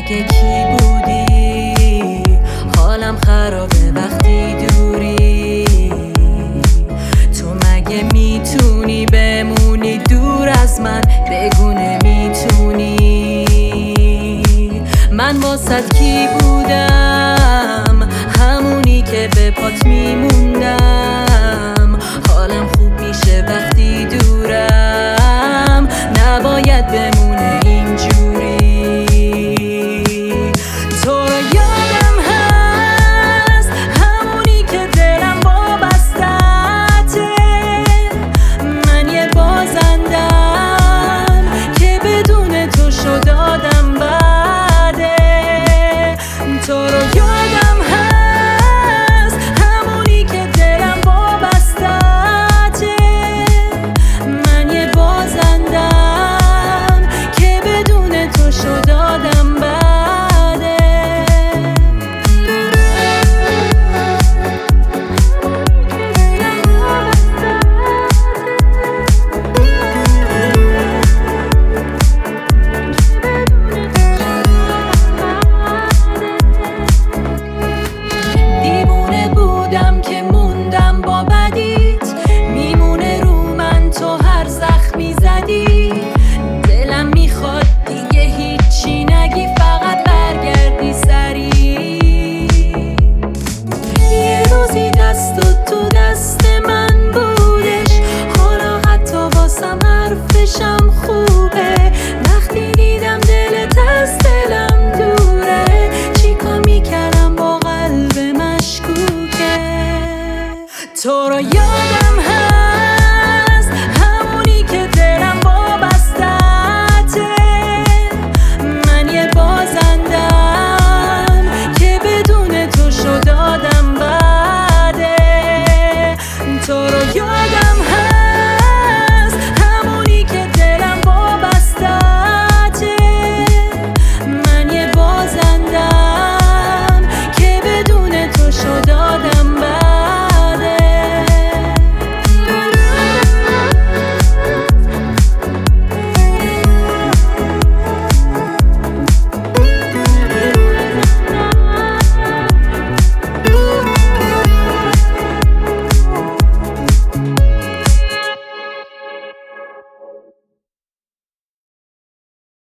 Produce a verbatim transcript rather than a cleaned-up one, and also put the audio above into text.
مگه کی بودی؟ حالم خرابه وقتی دوری. تو مگه میتونی بمونی دور از من؟ بگو نمیتونی. من واسط کی بودم؟ همونی که به پات میموندم. حالم خوب میشه وقتی دورم، نباید بمونه اینجوری. تو رو یادم هست، همونی که دلم وابسته‌ته. من یه بازندم که بدون تو شد آدم بده. تو رو یادم هست، همونی که دلم وابسته‌ته. من یه بازندم که بدون تو شد آدم بده. دیوونه بودم که موندم با بدیت، میمونه رو من تو هر زخمی زدی. دلم میخواد دیگه هیچی نگی، فقط برگردی سری. یه روزی دستت تو دست من بودش، حالا حتی واسم حرفشم خوبه. وقتی دیدم دلت از دلم دوره، چیکار میکردم با قلب مشکوکه. تو رو یادم